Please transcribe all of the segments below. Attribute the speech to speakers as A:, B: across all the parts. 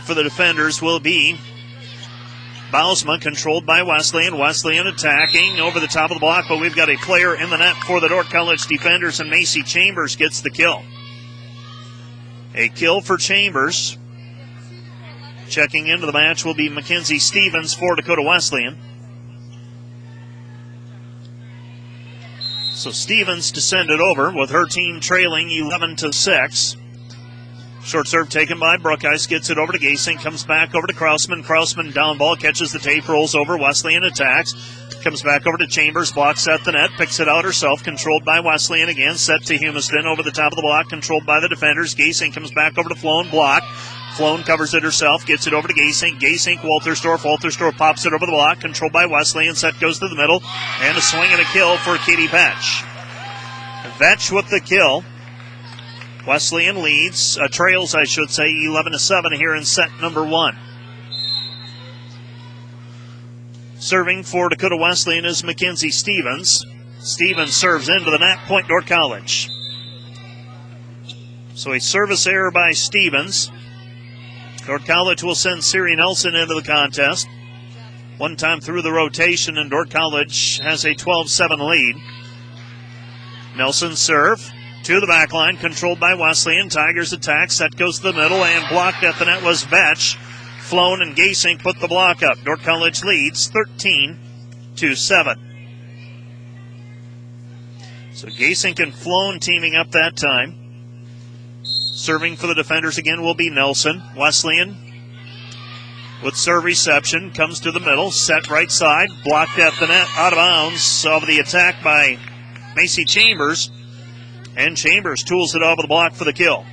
A: for the defenders will be Bausma, controlled by Wesleyan. Wesleyan attacking over the top of the block, but we've got a player in the net for the Dordt College defenders, and Macy Chambers gets the kill. A kill for Chambers. Checking into the match will be Mackenzie Stevens for Dakota Wesleyan. So Stevens descended over with her team trailing 11-6. Short serve taken by Brookhuis, gets it over to Gasing, comes back over to Krausman. Krausman down ball, catches the tape, rolls over, Wesleyan attacks, comes back over to Chambers, blocks at the net, picks it out herself, controlled by Wesleyan again, set to Humiston over the top of the block, controlled by the defenders. Gasing comes back over to Floan, block. Floan covers it herself, gets it over to Gasing. Gasing, Waltersdorf. Waltersdorf pops it over the block, controlled by Wesleyan. Set goes to the middle, and a swing and a kill for Katie Vetch. Vetch with the kill. Wesleyan leads, trails, 11-7 here in set number 1. Serving for Dakota Wesleyan is Mackenzie Stevens. Stevens serves into the net, point Dordt College. So a service error by Stevens. Dordt College will send Siri Nelson into the contest. One time through the rotation, and Dordt College has a 12-7 lead. Nelson serve to the back line, controlled by Wesleyan. Tigers attack, set goes to the middle, and blocked at the net was Vetch. Floan and Gasing put the block up. Dordt College leads 13-7. So Gasing and Floan teaming up that time. Serving for the defenders again will be Nelson. Wesleyan with serve reception, comes to the middle, set right side, blocked at the net, out of bounds of the attack by Macy Chambers. And Chambers tools it over the block for the kill.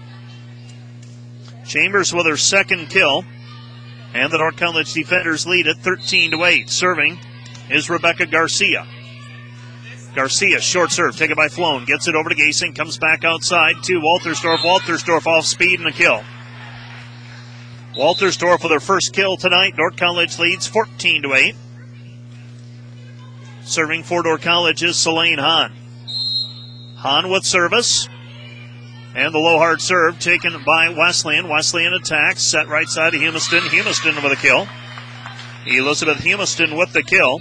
A: Chambers with her second kill. And the Dordt College defenders lead it 13-8. Serving is Rebecca Garcia. Garcia, short serve, taken by Floan. Gets it over to Gasing, comes back outside to Waltersdorf. Waltersdorf off speed and a kill. Waltersdorf with her first kill tonight. Dordt College leads 14-8. Serving for Dordt College is Selene Hahn. Hahn with service. And the low hard serve taken by Wesleyan. Wesleyan attacks, set right side to Humiston. Humiston with a kill. Elizabeth Humiston with the kill.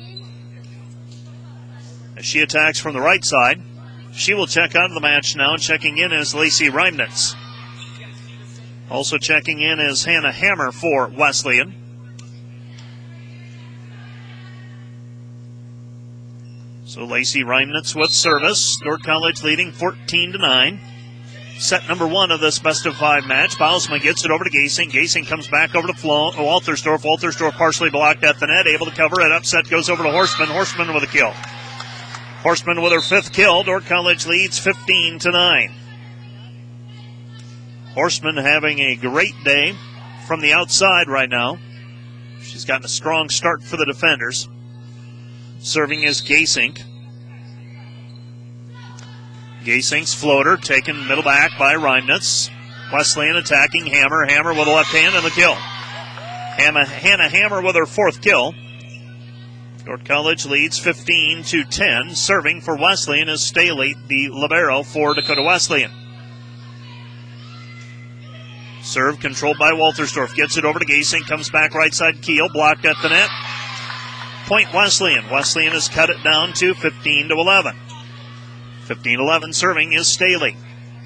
A: As she attacks from the right side. She will check out of the match now. Checking in is Lacey Reimnitz. Also checking in is Hannah Hammer for Wesleyan. So Lacey Reimnitz with service. Dordt College leading 14-9. Set number 1 of this best-of-5 match. Bausma gets it over to Gasing. Gasing comes back over to Waltersdorf. Waltersdorf partially blocked at the net, able to cover it up. Set goes over to Horseman. Horseman with a kill. Horseman with her 5th kill. Dordt College leads 15-9. Horseman having a great day from the outside right now. She's gotten a strong start for the defenders. Serving is Gasing. Gasing's floater taken middle back by Reimnitz. Wesleyan attacking Hammer. Hammer with a left hand and the kill. Hannah Hammer with her 4th kill. Dordt College leads 15-10. Serving for Wesleyan is Staley, the libero for Dakota Wesleyan. Serve controlled by Waltersdorf. Gets it over to Gasing. Comes back right side Keel. Blocked at the net. Point Wesleyan. Wesleyan has cut it down to 15-11. 15-11 serving is Staley.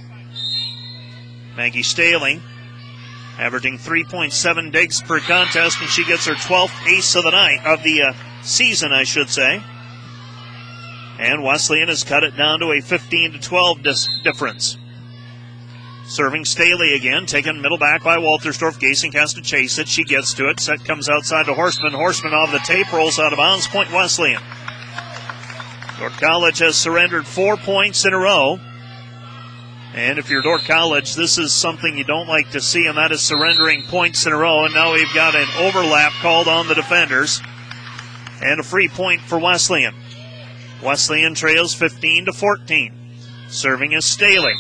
A: Maggie Staley averaging 3.7 digs per contest, and she gets her 12th ace of the night, of the season, I should say. And Wesleyan has cut it down to a 15-12 difference. Serving Staley again, taken middle back by Waltersdorf. Gasing has to chase it. She gets to it. Set comes outside to Horseman. Horseman off the tape, rolls out of bounds. Point Wesleyan. Dordt College has surrendered 4 points in a row. And if you're Dordt College, this is something you don't like to see, and that is surrendering points in a row. And now we've got an overlap called on the defenders. And a free point for Wesleyan. Wesleyan trails 15-14. Serving is Staley.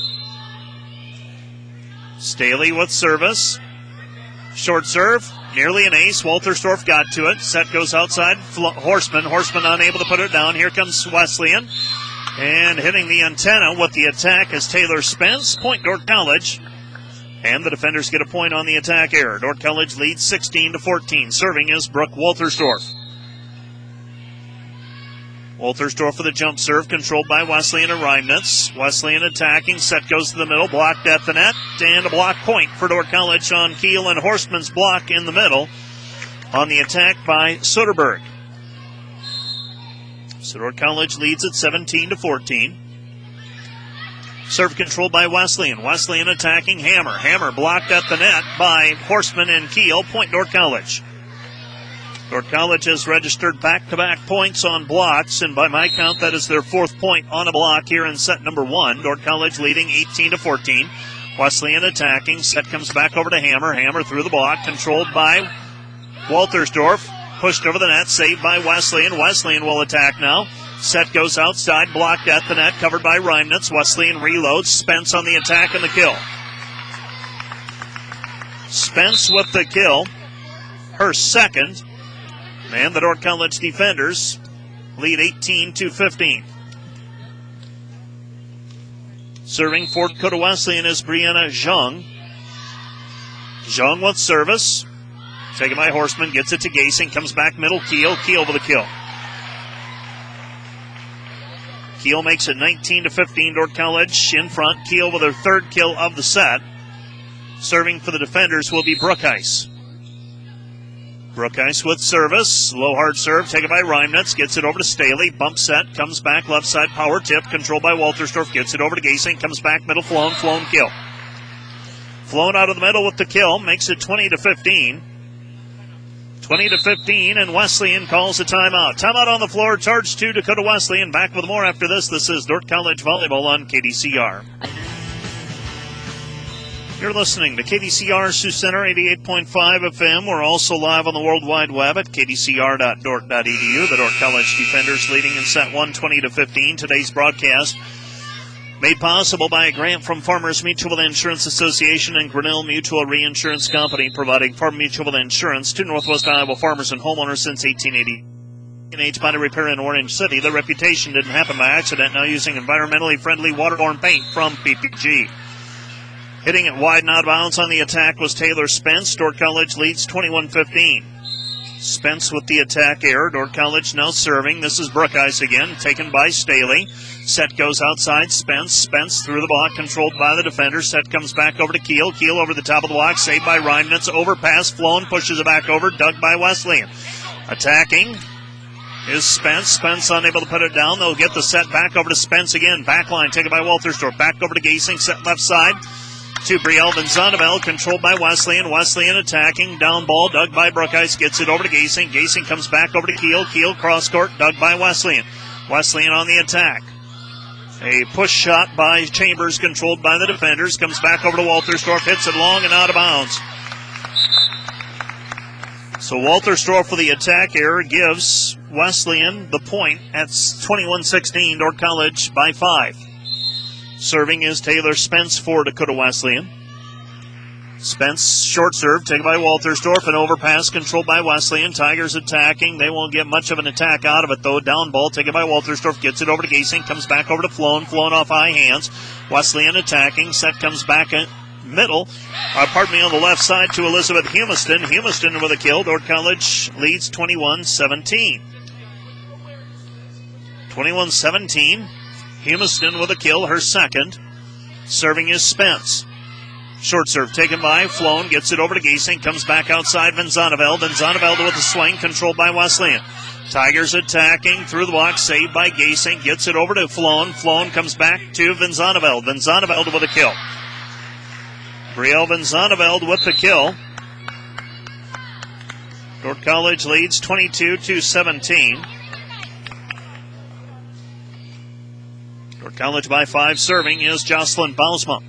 A: Staley with service. Short serve. Nearly an ace. Waltersdorf got to it. Set goes outside. Horseman. Horseman unable to put it down. Here comes Wesleyan. And hitting the antenna with the attack is Taylor Spence. Point Dordt College. And the defenders get a point on the attack error. Dordt College leads 16-14. Serving is Brooke Woltersdorf. Woltersdorf with a jump serve, controlled by Wesleyan and Reimnitz. Wesleyan attacking, set goes to the middle, blocked at the net, and a block point for Dordt College on Keel and Horstman's block in the middle on the attack by Soderberg. So Dordt College leads at 17-14. Serve controlled by Wesleyan. Wesleyan attacking, Hammer. Hammer blocked at the net by Horstman and Keel. Point Dordt College. Dordt College has registered back-to-back points on blocks, and by my count, that is their fourth point on a block here in set number one. Dordt College leading 18-14. Wesleyan attacking. Set comes back over to Hammer. Hammer through the block, controlled by Woltersdorf. Pushed over the net, saved by Wesleyan. Wesleyan will attack now. Set goes outside, blocked at the net, covered by Reimnitz. Wesleyan reloads. Spence on the attack and the kill. Spence with the kill. Her second. And the Dordt College defenders lead 18-15. Serving for Dakota Wesleyan is Brianna Zhang. Zhang with service. Taken by Horstman, gets it to Gasing, comes back middle, Keel. Keel with a kill. Keel makes it 19-15. Dordt College in front. Keel with her third kill of the set. Serving for the defenders will be Brookhuis. Brookhuis with service. Low hard serve taken by Reimnitz. Gets it over to Staley. Bump set. Comes back left side power tip. Controlled by Woltersdorf. Gets it over to Gasing. Comes back middle. Flown. Flown kill. Flown out of the middle with the kill. Makes it 20-15. 20-15, and Wesleyan calls a timeout. Timeout on the floor. Charge to Dakota Wesleyan. Back with more after this. This is Dordt College Volleyball on KDCR. You're listening to KDCR Sioux Center 88.5 FM. We're also live on the World Wide Web at kdcr.dort.edu. The Dordt College defenders leading in set 1, 20-15. Today's broadcast made possible by a grant from Farmers Mutual Insurance Association and Grinnell Mutual Reinsurance Company, providing farm mutual insurance to Northwest Iowa farmers and homeowners since 1880. In H-Body Repair in Orange City, the reputation didn't happen by accident, now using environmentally friendly waterborne paint from PPG. Hitting it wide and out of bounds on the attack was Taylor Spence. Dordt College leads 21-15. Spence with the attack error. Dordt College now serving. This is Brookhuis again, taken by Staley. Set goes outside. Spence through the block, controlled by the defender. Set comes back over to Keel. Keel over the top of the block, saved by Reimnitz. Overpass, Flown pushes it back over, dug by Wesleyan. Attacking is Spence. Spence unable to put it down. They'll get the set back over to Spence again. Backline taken by Woltersdorf. Back over to Gasing. Set left side to Brielle Van Zonneveld, controlled by Wesleyan. Wesleyan attacking. Down ball, dug by Brookhuis. Gets it over to Gasing. Gasing comes back over to Keel. Keel cross court, dug by Wesleyan. Wesleyan on the attack. A push shot by Chambers, controlled by the defenders. Comes back over to Woltersdorf. Hits it long and out of bounds. So Woltersdorf for the attack error gives Wesleyan the point at 21-16. Dordt College by 5. Serving is Taylor Spence for Dakota Wesleyan. Spence, short serve, taken by Woltersdorf. An overpass controlled by Wesleyan. Tigers attacking. They won't get much of an attack out of it, though. Down ball taken by Woltersdorf. Gets it over to Gasing. Comes back over to Flown. Flown off high hands. Wesleyan attacking. Set comes back in middle. On the left side to Elizabeth Humiston. Humiston with a kill. Dordt College leads 21-17. 21-17. Humiston with a kill, her second. Serving is Spence. Short serve taken by Flown, gets it over to Gasing, comes back outside Van Zonneveld. Van Zonneveld with a swing, controlled by Wesleyan. Tigers attacking through the block, saved by Gasing, gets it over to Flown. Flown comes back to Van Zonneveld. Van Zonneveld with a kill. Brielle Van Zonneveld with the kill. Dordt College leads 22-17. Dordt College by 5. Serving is Jocelyn Bausma.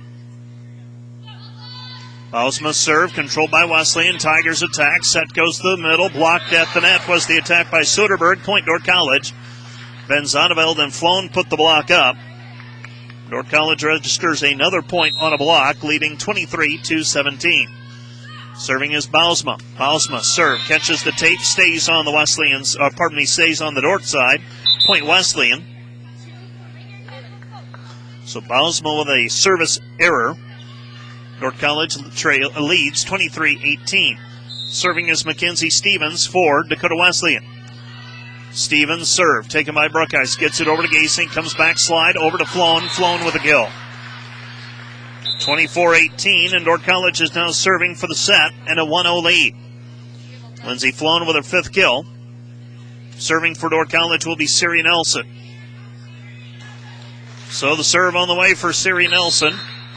A: Bausma serve, controlled by Wesleyan. Tigers attack. Set goes to the middle. Blocked at the net was the attack by Soderberg. Point Dordt College. Van Zonneveld and Flown put the block up. Dordt College registers another point on a block, leading 23-17. Serving is Bausma. Bausma serve, catches the tape, stays on the stays on the Dordt side. Point Wesleyan. So Bausma with a service error. Dordt College leads 23-18. Serving is Mackenzie Stevens for Dakota Wesleyan. Stevens serve, taken by Brookhuis, gets it over to Gasing, comes back, slide, over to Floan, Floan with a kill. 24-18, and Dordt College is now serving for the set and a 1-0 lead. Lindsay Floan with her 5th kill. Serving for Dordt College will be Siri Nelson. So the serve on the way for Siri Nelson.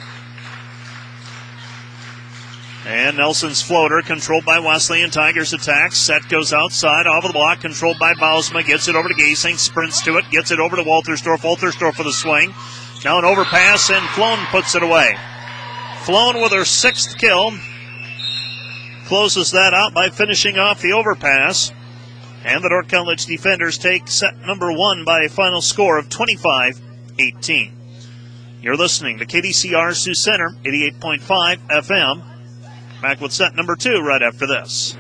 A: And Nelson's floater controlled by Wesleyan. Tigers attack. Set goes outside, off of the block, controlled by Bausma. Gets it over to Gasing, sprints to it, gets it over to Waltersdorf. Waltersdorf for the swing. Now an overpass, and Floan puts it away. Floan with her 6th kill. Closes that out by finishing off the overpass. And the Dordt College defenders take set number 1 by a final score of 25-18. You're listening to KDCR Sioux Center, 88.5 FM. Back with set number 2 right after this.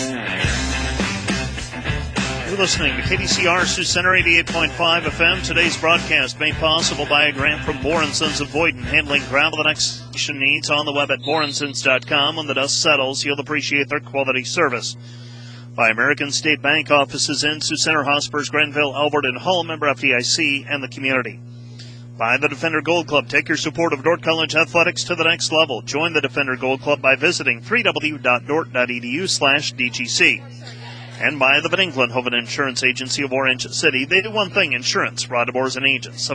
A: You're listening to KDCR Sioux Center, 88.5 FM. Today's broadcast made possible by a grant from Bohr & Sons of Boyden, handling gravel and excavation needs on the web at bohrandsons.com. When the dust settles, you'll appreciate their quality service. By American State Bank, offices in Sioux Center, Hospers, Grenville, Albert, and Hull, member FDIC, and the community. By the Defender Gold Club, take your support of Dordt College athletics to the next level. Join the Defender Gold Club by visiting www.dordt.edu/DGC. And by the Van Engelen Insurance Agency of Orange City. They do one thing, insurance. Rod DeBoer and agents,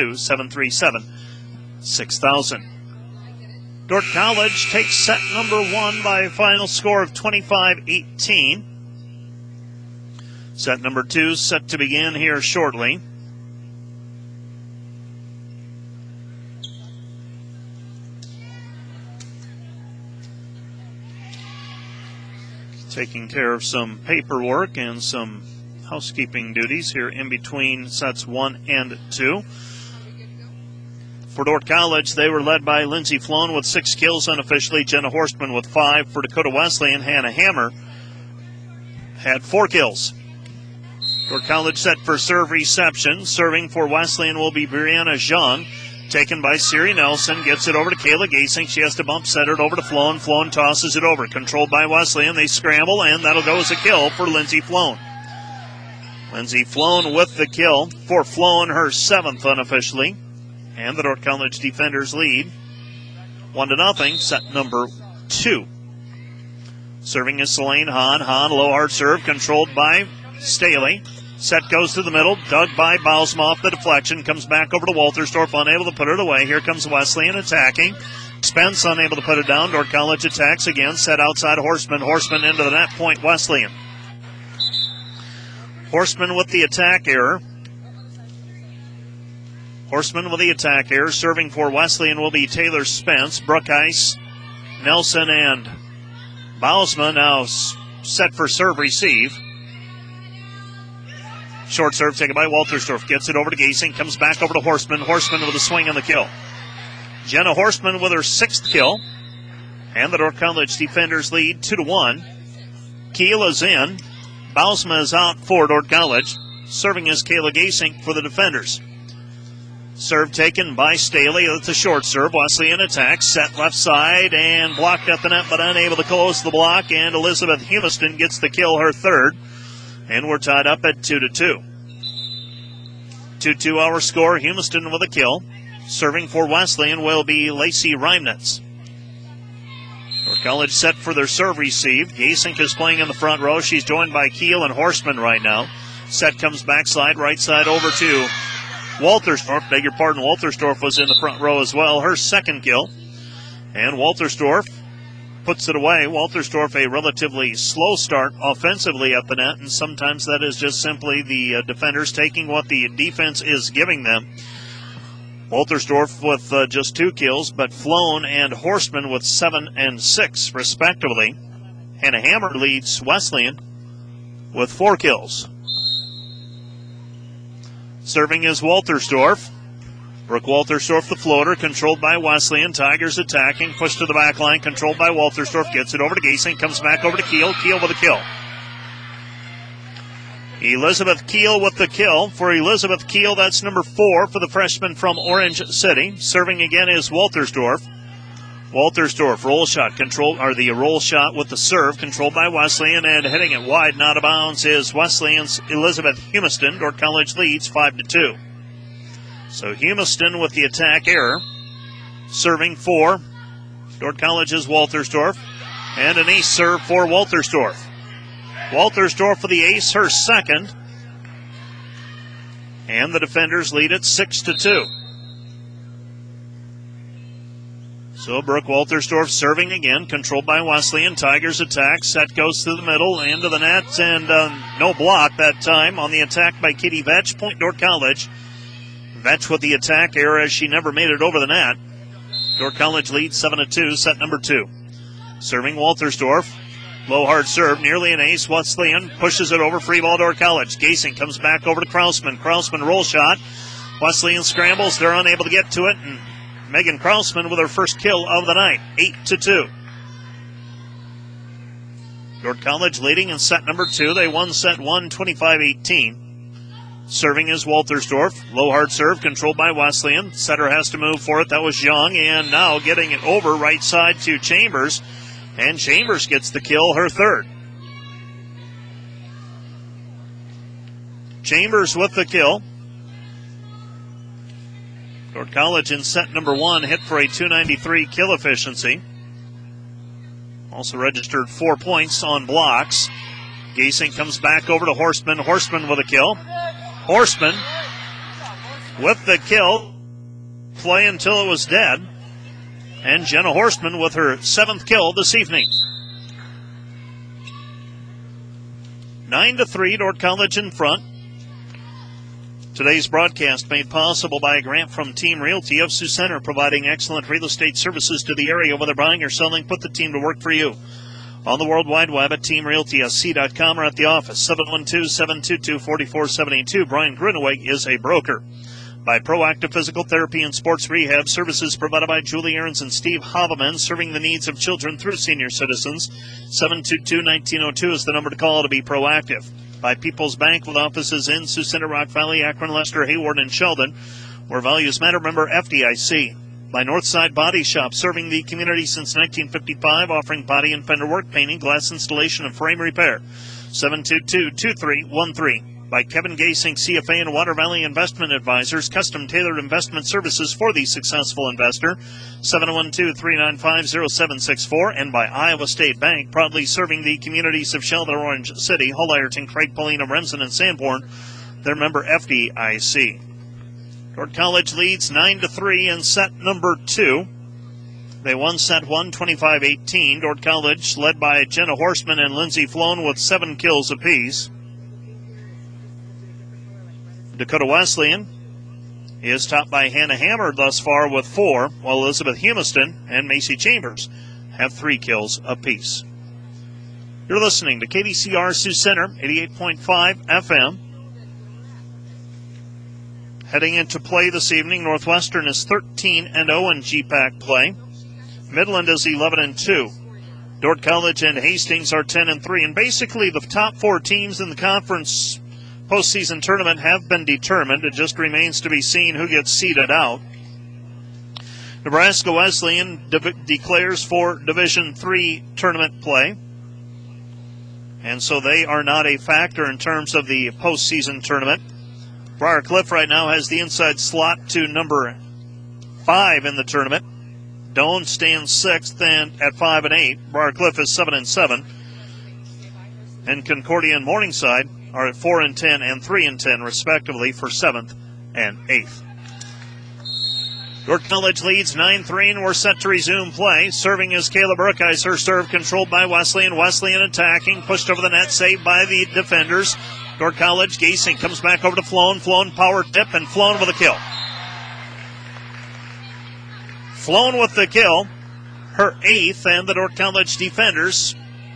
A: 712-737-6000. Dordt College takes set number 1 by a final score of 25-18. Set number 2 set to begin here shortly. Taking care of some paperwork and some housekeeping duties here in between sets 1 and 2. For Dordt College, they were led by Lindsay Floan with 6 kills unofficially, Jenna Horstman with 5. For Dakota Wesleyan, Hannah Hammer had 4 kills. Dordt College set for serve reception. Serving for Wesleyan will be Brianna Jean. Taken by Siri Nelson, gets it over to Kayla Gasing. She has to bump set it over to Floan. Floan tosses it over. Controlled by Wesleyan. They scramble, and that'll go as a kill for Lindsay Floan. Lindsay Floan with the kill for Floan, her 7th unofficially. And the Dordt College defenders lead 1-0, set number 2. Serving is Selene Hahn. Hahn, low hard serve, controlled by Staley. Set goes to the middle, dug by Bausma off the deflection, comes back over to Waltersdorf, unable to put it away. Here comes Wesleyan attacking. Spence unable to put it down. Dordt College attacks again, set outside Horstman. Horstman into the net, point Wesleyan. Horstman with the attack error. Horstman with the attack error. Serving for Wesleyan will be Taylor Spence. Brookhuis, Nelson, and Bausma now set for serve receive. Short serve taken by Waltersdorf. Gets it over to Gasing. Comes back over to Horstman. Horstman with a swing on the kill. Jenna Horstman with her 6th kill. And the Dordt College defenders lead 2-1. Keel is in. Bausma is out for Dordt College. Serving is Kayla Gasing for the defenders. Serve taken by Staley. That's a short serve. Wesleyan attacks. Set left side and blocked at the net, but unable to close the block. And Elizabeth Humiston gets the kill, her 3rd. And we're tied up at 2-2. 2-2 our score. Humiston with a kill. Serving for Wesleyan will be Lacey Reimnitz. Dordt College set for their serve receive. Gasink is playing in the front row. She's joined by Keel and Horstman right now. Set comes backside, right side over to Waltersdorf. Beg your pardon, Waltersdorf was in the front row as well. Her 2nd kill. And Waltersdorf puts it away. Waltersdorf, a relatively slow start offensively at the net, and sometimes that is just simply the defenders taking what the defense is giving them. Waltersdorf with just 2 kills, but Floan and Horstman with 7 and 6, respectively. Hannah Hammer leads Wesleyan with 4 kills. Serving is Waltersdorf. Brooke Waltersdorf, the floater, controlled by Wesleyan. Tigers attacking, pushed to the back line, controlled by Waltersdorf. Gets it over to Gasing, comes back over to Keel. Keel with a kill. Elizabeth Keel with the kill. For Elizabeth Keel, that's number 4 for the freshman from Orange City. Serving again is Waltersdorf. Waltersdorf roll shot the roll shot with the serve controlled by Wesleyan, and heading it wide and out of bounds is Wesleyan's Elizabeth Humiston. Dordt College leads 5-2. So Humiston with the attack error, serving for Dordt College's Waltersdorf, and an ace serve for Waltersdorf. Waltersdorf for the ace, her second, and the defenders lead it 6-2. So Brooke Waltersdorf serving again, controlled by Wesleyan. Tigers attack. Set goes to the middle, into the net, and no block that time on the attack by Katie Vetch. Point Dordt College. Vetch with the attack error as she never made it over the net. Dordt College leads 7-2, set number 2. Serving Waltersdorf. Low hard serve, nearly an ace. Wesleyan pushes it over, free ball Dordt College. Gasing comes back over to Krausman. Krausman roll shot. Wesleyan scrambles. They're unable to get to it, and Megan Krausman with her first kill of the night, 8-2. Dordt College leading in set number 2. They won set 1, 25-18. Serving is Waltersdorf. Low hard serve controlled by Wesleyan. Setter has to move for it. That was Young, and now getting it over right side to Chambers. And Chambers gets the kill, her third. Chambers with the kill. Dordt College in set number 1 hit for a .293 kill efficiency. Also registered 4 points on blocks. Gasing comes back over to Horstman. Horstman with a kill. Horstman with the kill. Play until it was dead. And Jenna Horstman with her 7th kill this evening. 9-3, Dordt College in front. Today's broadcast made possible by a grant from Team Realty of Sioux Center, providing excellent real estate services to the area. Whether buying or selling, put the team to work for you. On the World Wide Web at teamrealtysc.com or at the office, 712-722-4472. Brian Gruneweg is a broker. By Proactive Physical Therapy and Sports Rehab, services provided by Julie Ahrens and Steve Haveman, serving the needs of children through senior citizens. 722-1902 is the number to call to be proactive. By People's Bank, with offices in Sioux Center, Rock Valley, Akron, Lester, Hayward, and Sheldon, where values matter. Member FDIC. By Northside Body Shop, serving the community since 1955, offering body and fender work, painting, glass installation, and frame repair. 722-2313. By Kevin Gasing, CFA and Water Valley Investment Advisors, custom-tailored investment services for the successful investor, 712-395-0764. And by Iowa State Bank, proudly serving the communities of Sheldon, Orange City, Hull, Ireton, Craig, Paulina, Remsen, and Sanborn. Their member FDIC. Dordt College leads 9-3 in set number 2. They won set 1, 25-18. Dordt College led by Jenna Horstman and Lindsay Floan with 7 kills apiece. Dakota Wesleyan is topped by Hannah Hammer thus far with 4, while Elizabeth Humiston and Macy Chambers have 3 kills apiece. You're listening to KDCR Sioux Center, 88.5 FM. Heading into play this evening, Northwestern is 13-0 in GPAC play. Midland is 11-2. Dordt College and Hastings are 10-3. And basically the top 4 teams in the conference postseason tournament have been determined. It just remains to be seen who gets seeded out. Nebraska Wesleyan declares for Division III tournament play, and so they are not a factor in terms of the postseason tournament. Briar Cliff right now has the inside slot to number 5 in the tournament. Doane stands 6th and at 5-8. Briar Cliff is 7-7. And Concordia and Morningside are at 4-10 and 3-10 respectively for 7th and 8th. Dordt College leads 9-3, and we're set to resume play. Serving is Kayla Brookhuis. Her serve controlled by Wesleyan. Wesleyan attacking, pushed over the net, saved by the defenders. Dordt College, Gasing comes back over to Floan. Floan power tip, and Floan with a kill. Floan with the kill, her 8th, and the Dordt College defenders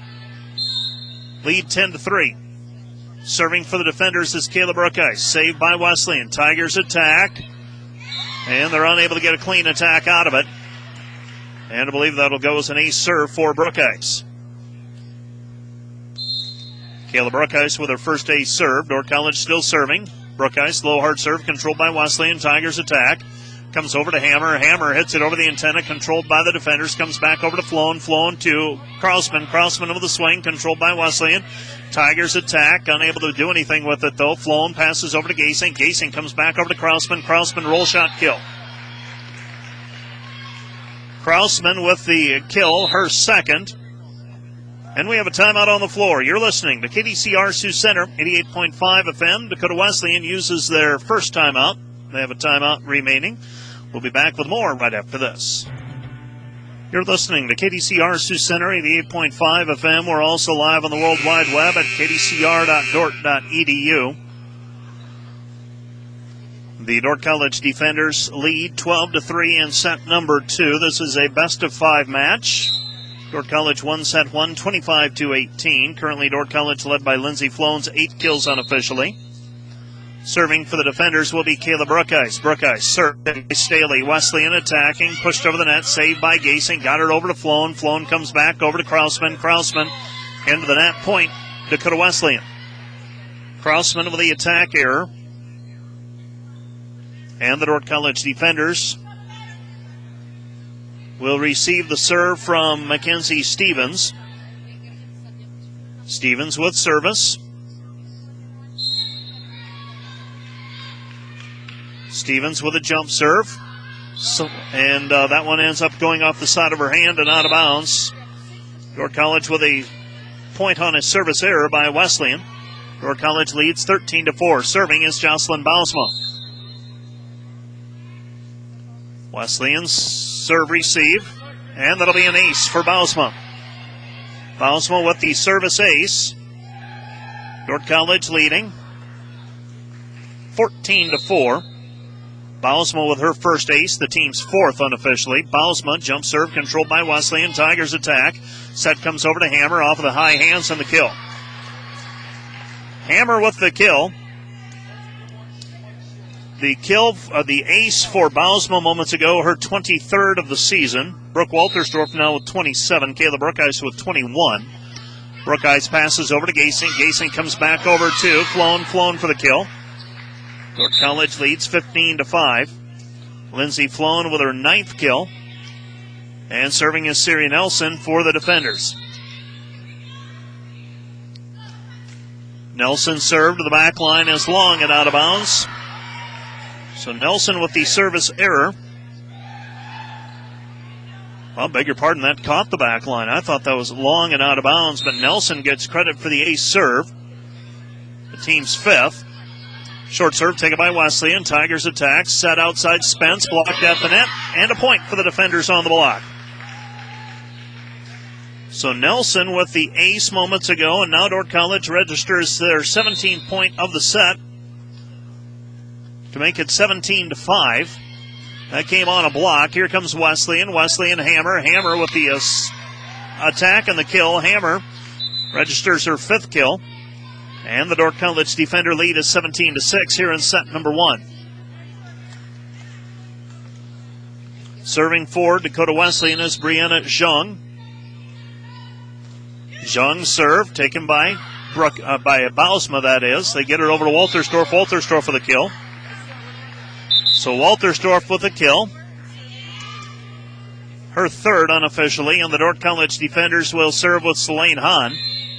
A: lead 10-3. Serving for the defenders is Kayla Brookhuis. Saved by Wesleyan. Tigers attack, and they're unable to get a clean attack out of it. And I believe that'll go as an ace serve for Brookhuis. Kayla Brookhuis with her first ace serve. Dordt College still serving. Brookhuis, low hard serve, controlled by Wesleyan. Tigers attack. Comes over to Hammer. Hammer hits it over the antenna, controlled by the defenders. Comes back over to Floan. Floan to Krausman. Krausman with a swing, controlled by Wesleyan. Tigers attack, unable to do anything with it, though. Floan passes over to Gasing. Gasing comes back over to Krausman. Krausman roll shot kill. Krausman with the kill, her second. And we have a timeout on the floor. You're listening to KDCR Sioux Center, 88.5 FM. Dakota Wesleyan uses their first timeout. They have a timeout remaining. We'll be back with more right after this. You're listening to KDCR Sioux Center, 88.5 FM. We're also live on the World Wide Web at kdcr.dort.edu. The Dordt College defenders lead 12-3 in set number 2. This is a best-of-5 match. Dordt College won set 1, 25-18. Currently, Dordt College led by Lindsey Floans, 8 kills unofficially. Serving for the defenders will be Kayla Brookice. Brookice served by Staley. Wesleyan attacking, pushed over the net, saved by Gasing. Got it over to Floan. Floan comes back over to Krausman. Krausman into the net point. Dakota Wesleyan. Krausman with the attack error. And the Dordt College defenders will receive the serve from Mackenzie Stevens. Stevens with service. Stevens with a jump serve. And that one ends up going off the side of her hand and out of bounds. Dordt College with a point on a service error by Wesleyan. Dordt College leads 13-4. Serving is Jocelyn Bausma. Wesleyan's serve receive. And that'll be an ace for Bausma. Bausma with the service ace. Dordt College leading 14-4. Bausma with her first ace, the team's fourth unofficially. Bausma, jump serve, controlled by Wesleyan. Tigers attack. Set comes over to Hammer, off of the high hands and the kill. Hammer with the kill. The kill, the ace for Bausma moments ago, her 23rd of the season. Brooke Waltersdorf now with 27. Kayla Brookice with 21. Brookice passes over to Gasing. Gasing comes back over to Floan. Floan for the kill. Dordt College leads 15-5. Lindsey Floan with her 9th kill. And serving is Siri Nelson for the defenders. Nelson served to the back line is long and out of bounds. So Nelson with the service error. Well, beg your pardon, that caught the back line. I thought that was long and out of bounds, but Nelson gets credit for the ace serve. The team's 5th. Short serve taken by Wesleyan. Tigers attack. Set outside Spence. Blocked at the net. And a point for the defenders on the block. So Nelson with the ace moments ago. And now Dordt College registers their 17th point of the set to make it 17-5. That came on a block. Here comes Wesleyan. Wesleyan Hammer. Hammer with the attack and the kill. Hammer registers her 5th kill. And the Dordt College defender lead is 17-6 here in set number 1. Serving for Dakota Wesleyan is Brianna Zhang. Zhang serve taken by Bausma, that is. They get it over to Waltersdorf. Waltersdorf for the kill. So Waltersdorf with the kill. Her 3rd unofficially, and the Dordt College defenders will serve with Selene Hahn.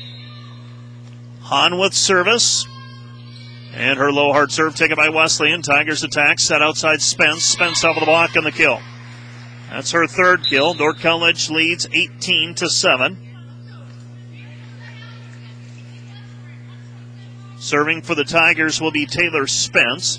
A: Hahn with service. And her low hard serve taken by Wesleyan. Tigers attack. Set outside Spence. Spence off of the block and the kill. That's her 3rd kill. Dordt College leads 18-7. Serving for the Tigers will be Taylor Spence.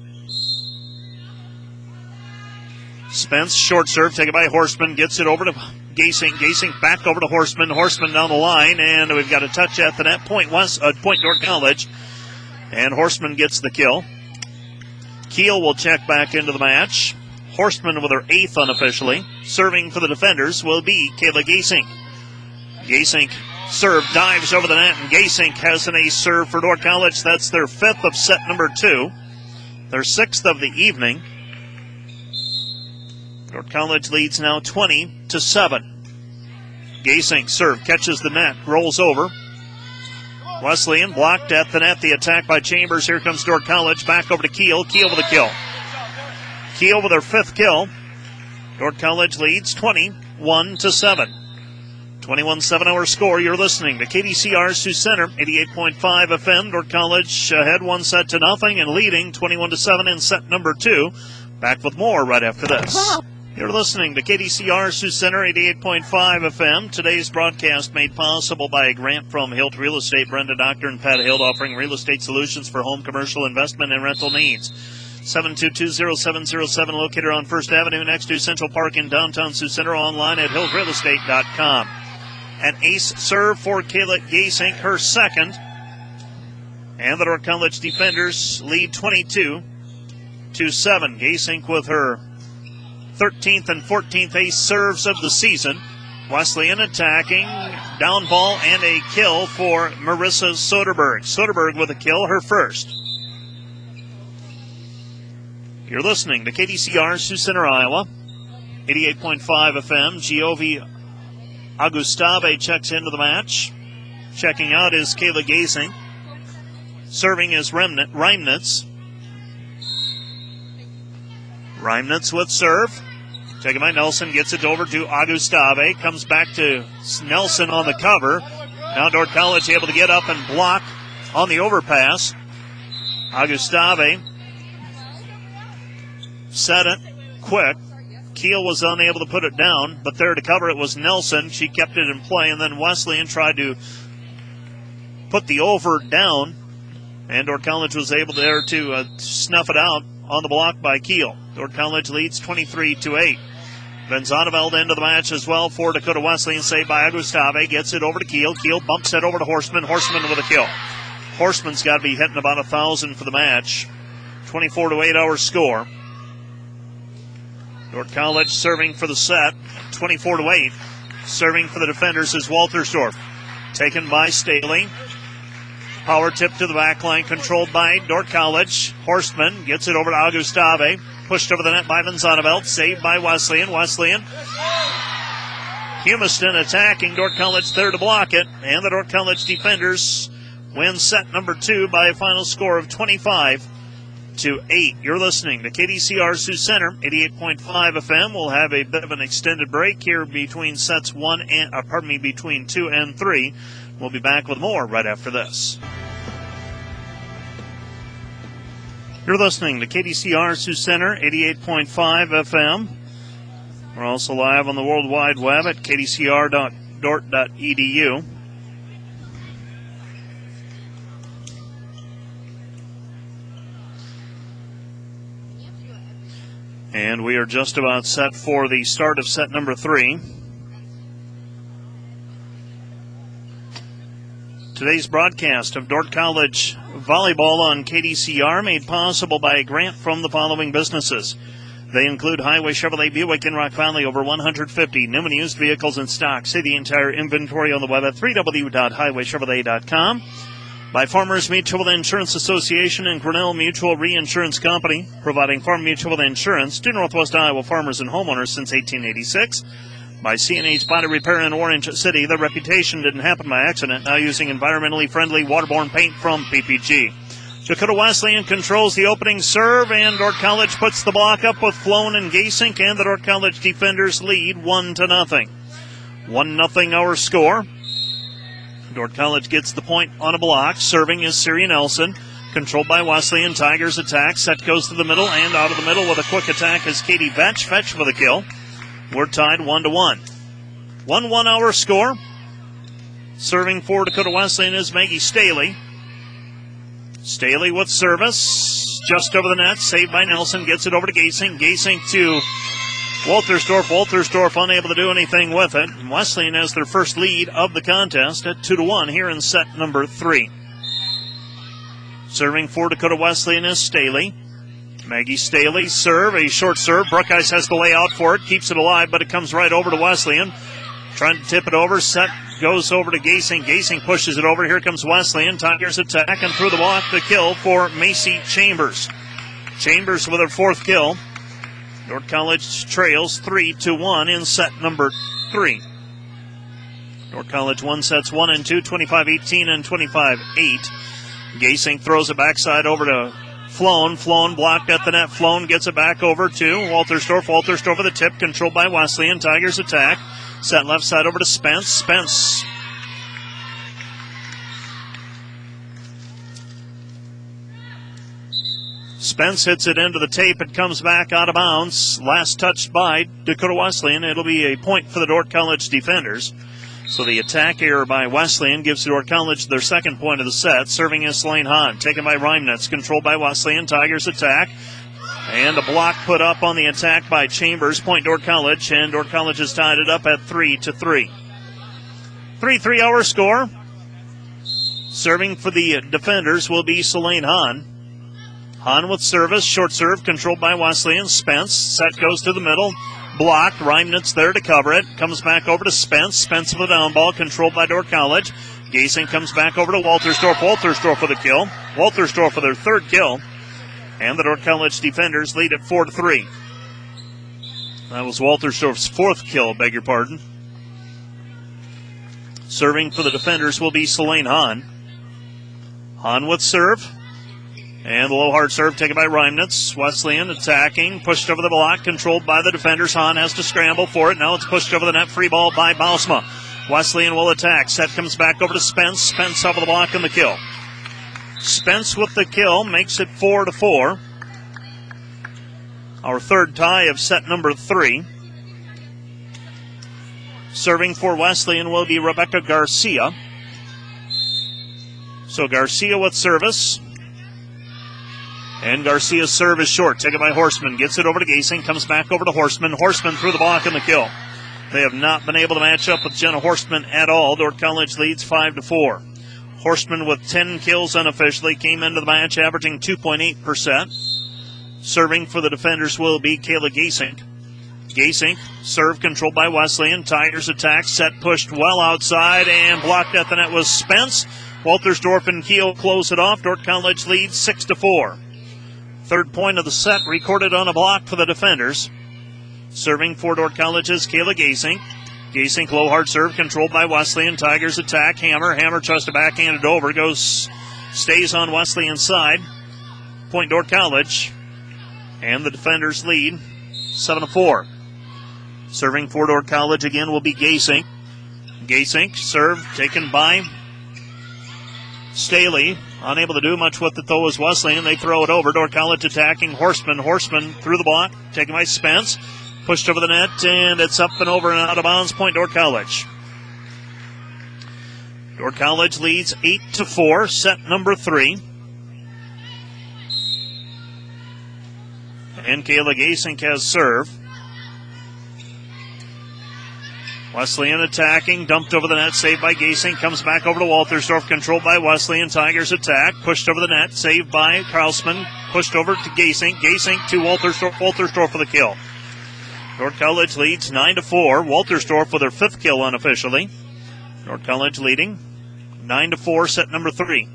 A: Spence, short serve taken by Horstman. Gets it over to Gasing. Gasing back over to Horstman. Horstman down the line, and we've got a touch at the net. Point Dordt College. And Horstman gets the kill. Keel will check back into the match. Horstman with her 8th unofficially. Serving for the defenders will be Kayla Gasing. Gasing serve dives over the net, and Gasing has an ace serve for Dordt College. That's their 5th of set number 2. Their 6th of the evening. Dordt College leads now 20-7. Gasing serve, catches the net, rolls over. Wesleyan blocked at the net. The attack by Chambers. Here comes Dordt College. Back over to Keel. Keel with a kill. Keel with her 5th kill. Dordt College leads 21-7. 21-7 our score. You're listening to KDCR Sioux Center, 88.5 FM. Dordt College ahead 1-0 and leading 21-7 in set number 2. Back with more right after this. You're listening to KDCR Sioux Center, 88.5 FM. Today's broadcast made possible by a grant from Hilt Real Estate. Brenda Doctor and Pat Hilt offering real estate solutions for home, commercial, investment, and rental needs. 722-0707 located on First Avenue next to Central Park in downtown Sioux Center. Online at hillrealestate.com. An ace serve for Kayla Gasink, her 2nd. And the Dordt College defenders lead 22-7. Gasink with her 13th and 14th ace serves of the season. Wesleyan attacking, down ball and a kill for Marissa Soderberg. Soderberg with a kill, her 1st. You're listening to KDCR Sioux Center, Iowa, 88.5 FM. Giovi Agustave checks into the match. Checking out is Kayla Gasing. Serving is Reimnitz. Reimnitz with serve. Taken by Nelson, gets it over to Agustave. Comes back to Nelson on the cover. Now Dordt College able to get up and block on the overpass. Agustave set it quick. Keel was unable to put it down, but there to cover it was Nelson. She kept it in play, and then Wesleyan tried to put the over down, and Dordt College was able there to snuff it out on the block by Keel. Dordt College leads 23-8. Van Zonneveld into the match as well for Dakota Wesleyan, saved by Agustave. Gets it over to Keel. Keel bumps it over to Horseman. Horseman with a kill. Horseman's got to be hitting about 1,000 for the match. 24-8 our score. Dordt College serving for the set, 24-8. Serving for the defenders is Waltersdorf. Taken by Staley. Power tip to the back line, controlled by Dordt College. Horstman gets it over to Agustave. Pushed over the net by Van Zonneveld. Saved by Wesleyan. Wesleyan. Humiston attacking. Dordt College there to block it. And the Dordt College defenders win set number 2 by a final score of 25-8. You're listening to KDCR Sioux Center, 88.5 FM. We'll have a bit of an extended break here between sets between 2 and 3. We'll be back with more right after this. You're listening to KDCR Sioux Center, 88.5 FM. We're also live on the World Wide Web at kdcr.dort.edu. And we are just about set for the start of set number 3. Today's broadcast of Dordt College volleyball on KDCR made possible by a grant from the following businesses. They include Highway Chevrolet Buick in Rock Valley, over 150 new and used vehicles in stock. See the entire inventory on the web at www.highwaychevrolet.com. By Farmers Mutual Insurance Association and Grinnell Mutual Reinsurance Company, providing farm mutual insurance to Northwest Iowa farmers and homeowners since 1886. By C&H Body Repair in Orange City, the reputation didn't happen by accident, now using environmentally friendly waterborne paint from PPG. Dakota Wesleyan controls the opening serve, and Dordt College puts the block up with Floan and Gasink, and the Dordt College defenders lead 1-0. 1-0 our score. Dordt College gets the point on a block. Serving is Siri Nelson. Controlled by Wesleyan. Tigers attack. Set goes to the middle, and out of the middle with a quick attack is Katie Vetch. Vetch with a kill. We're tied 1-1. 1-1 our score. Serving for Dakota Wesleyan is Maggie Staley. Staley with service. Just over the net. Saved by Nelson. Gets it over to Gasink. Gasink to Waltersdorf. Waltersdorf unable to do anything with it. Wesleyan has their first lead of the contest at 2-1 here in set number 3. Serving for Dakota Wesleyan is Staley. Maggie Staley serve, a short serve. Brookeyes has to lay out for it, keeps it alive, but it comes right over to Wesleyan. Trying to tip it over. Set goes over to Gasink. Gasink pushes it over. Here comes Wesleyan. Tigers attack, and through the block, the kill for Macy Chambers. Chambers with her 4th kill. Dordt College trails 3-1 in set number 3. Dordt College won sets 1 and 2, 25-18 and 25-8. Gasink throws it backside over to Flown blocked at the net. Flown gets it back over to Waltersdorf. Waltersdorf with a tip, controlled by Wesleyan. Tigers attack. Set left side over to Spence. Spence hits it into the tape. It comes back out of bounds. Last touched by Dakota Wesleyan. It'll be a point for the Dordt College defenders. So the attack error by Wesleyan gives Dordt College their second point of the set. Serving is Lane Hahn. Taken by Reimnitz. Controlled by Wesleyan. Tigers attack. And a block put up on the attack by Chambers. Point Dordt College. And Dordt College has tied it up at 3-3. 3-3-hour score. Serving for the defenders will be Selene Hahn. Hahn with service. Short serve. Controlled by Wesleyan. Spence. Set goes to the middle. Blocked. Reimnitz there to cover it. Comes back over to Spence. Spence with a down ball, controlled by Dordt College. Gasing comes back over to Waltersdorf. Waltersdorf with a kill. Waltersdorf for their third kill. And the Dordt College defenders lead at 4-3. That was Waltersdorf's fourth kill, beg your pardon. Serving for the defenders will be Selene Hahn. Hahn with serve. And the low hard serve taken by Reimnitz. Wesleyan attacking, pushed over the block, controlled by the defenders. Hahn has to scramble for it. Now it's pushed over the net. Free ball by Bausma. Wesleyan will attack. Set comes back over to Spence. Spence over the block and the kill. Spence with the kill makes it 4-4. Our third tie of set number 3. Serving for Wesleyan will be Rebecca Garcia. So Garcia with service. And Garcia's serve is short. Taken by Horstman. Gets it over to Gasing. Comes back over to Horstman. Horstman through the block and the kill. They have not been able to match up with Jenna Horstman at all. Dordt College leads 5-4. Horstman with 10 kills unofficially came into the match averaging 2.8%. Serving for the defenders will be Kayla Gasing. Gasing, serve controlled by Wesleyan. Tigers attack. Set pushed well outside and blocked at the net was Spence. Waltersdorf and Kiel close it off. Dordt College leads 6-4. Third point of the set recorded on a block for the defenders. Serving for Dordt College's Kayla Gasing. Gasing low hard serve controlled by Wesleyan. Tigers attack. Hammer tries to backhand it over. Stays on Wesleyan's side. Point Dordt College. And the defenders lead 7-4. Serving for Dordt College again will be Gasing. Gasing serve taken by Staley. Unable to do much with it, though, is Wesleyan. They throw it over. Dordt College attacking Horstman. Horstman through the block. Taken by Spence. Pushed over the net, and it's up and over and out of bounds. Point Dordt College. Dordt College leads 8-4. Set number 3. And Kayla Gasink has serve. Wesleyan attacking, dumped over the net, saved by Gasing, comes back over to Waltersdorf, controlled by Wesleyan. Tigers attack, pushed over the net, saved by Krausman, pushed over to Gasing. Gasing to Waltersdorf. Waltersdorf for the kill. Dordt College leads 9-4. Waltersdorf with their 5th kill unofficially. Dordt College leading 9-4, set number 3.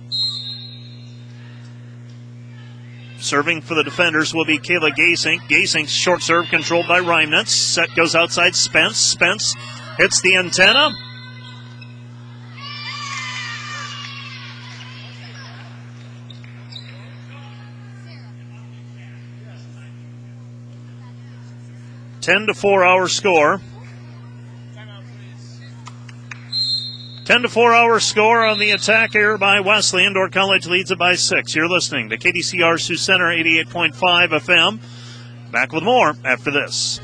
A: Serving for the defenders will be Kayla Gasing. Gasing's short serve controlled by Reimnitz. Set goes outside Spence. Spence hits the antenna. $10-4 our score. 10-4 our score on the attack error by Wesleyan. Dordt College leads it by 6. You're listening to KDCR Sioux Center 88.5 FM. Back with more after this.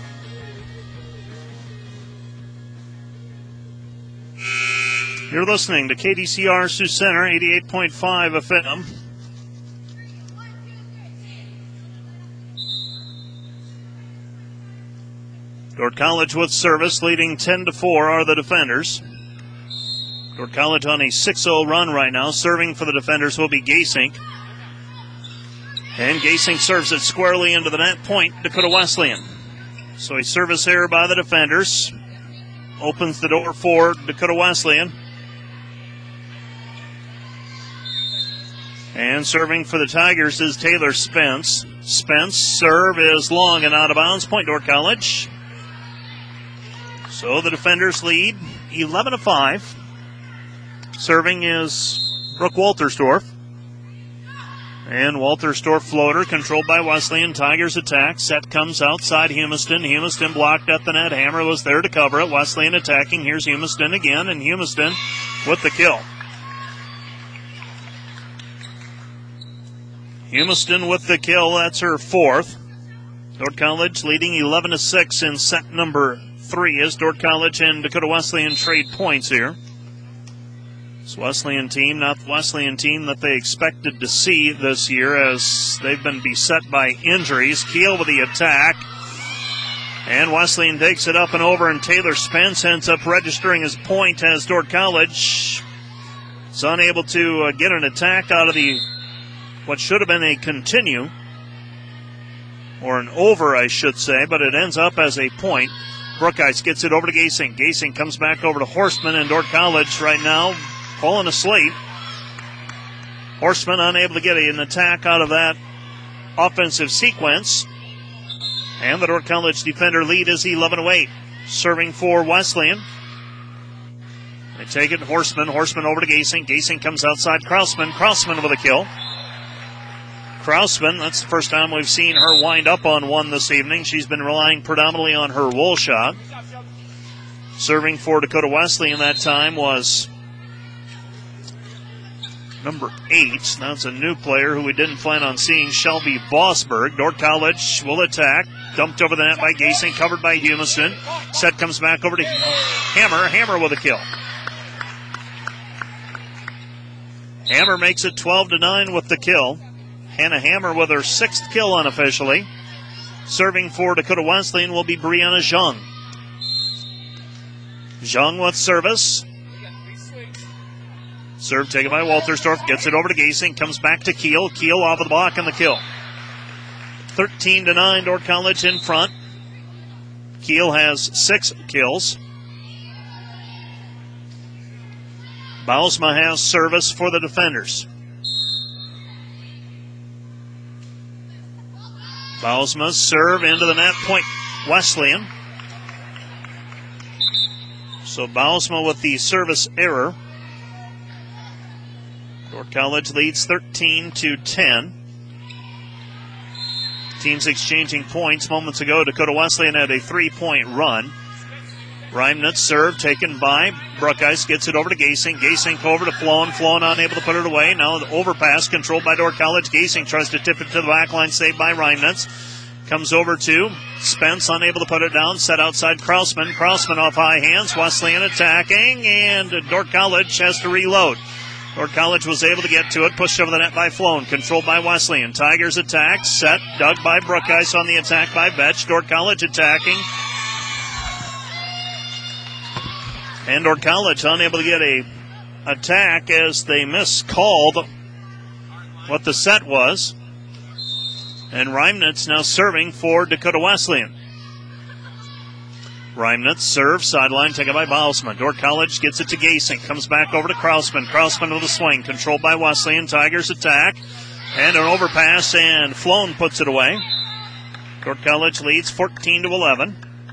A: You're listening to KDCR Sioux Center 88.5 FM. Dordt College with service, leading 10-4 are the defenders. Dordt College on a 6-0 run right now. Serving for the defenders will be Gasink. And Gasink serves it squarely into the net. Point, Dakota Wesleyan. So a service error by the defenders. Opens the door for Dakota Wesleyan. And serving for the Tigers is Taylor Spence. Spence serve is long and out of bounds. Point Dordt College. So the defenders lead 11-5. Serving is Brooke Waltersdorf. And Waltersdorf floater controlled by Wesleyan. Tigers attack. Set comes outside Humiston. Humiston blocked at the net. Hammer was there to cover it. Wesleyan attacking. Here's Humiston again, and Humiston with the kill. Humiston with the kill. That's her fourth. Dordt College leading 11-6 in set number 3 as Dordt College and Dakota Wesleyan trade points here. This Wesleyan team, not the Wesleyan team that they expected to see this year as they've been beset by injuries. Keel with the attack. And Wesleyan takes it up and over, and Taylor Spence ends up registering his point as Dordt College is unable to get an attack out of the what should have been a continue, or an over, I should say, but it ends up as a point. Brookeyes gets it over to Gasing. Gasing comes back over to Horstman, and Dordt College right now falling asleep. Horstman unable to get an attack out of that offensive sequence. And the Dordt College defender lead is 11-8. Serving for Wesleyan. They take it to Horstman. Horstman over to Gasing. Gasing comes outside Krausman. Krausman with a kill. Krausman, that's the first time we've seen her wind up on one this evening. She's been relying predominantly on her wall shot. Serving for Dakota Wesleyan that time was number 8. That's a new player who we didn't plan on seeing, Shelby Bossberg. Dordt College will attack. Dumped over the net by Gasing, covered by Humiston. Set comes back over to Hammer. Hammer with a kill. Hammer makes it 12-9 with the kill. Hannah Hammer with her 6th kill unofficially. Serving for Dakota Wesleyan will be Brianna Zhang. Zhang with service. Serve taken by Waltersdorf. Gets it over to Gasing. Comes back to Keel. Keel off of the block and the kill. 13-9, Dordt College in front. Keel has 6 kills. Bausma has service for the defenders. Bausma's serve into the net, point Wesleyan. So Bausma with the service error. Dordt College leads 13-10. Teams exchanging points moments ago. Dakota Wesleyan had a 3-point run. Reimnitz serve taken by Brookeyes. Gets it over to Gasing. Gasing over to Floan. Floan unable to put it away. Now the overpass controlled by Dordt College. Gasing tries to tip it to the back line. Saved by Reimnitz. Comes over to Spence. Unable to put it down. Set outside Krausman. Krausman off high hands. Wesleyan attacking. And Dordt College has to reload. Dordt College was able to get to it. Pushed over the net by Floan. Controlled by Wesleyan. Tigers attack. Set. Dug by Brookeyes on the attack by Betch. Dordt College attacking. And Dordt College unable to get a attack as they miscalled what the set was. And Reimnitz now serving for Dakota Wesleyan. Reimnitz serves, sideline taken by Bausma. Dordt College gets it to Gasing. Comes back over to Krausman. Krausman with a swing. Controlled by Wesleyan. Tigers attack. And an overpass, and Floan puts it away. Dordt College leads 14-11.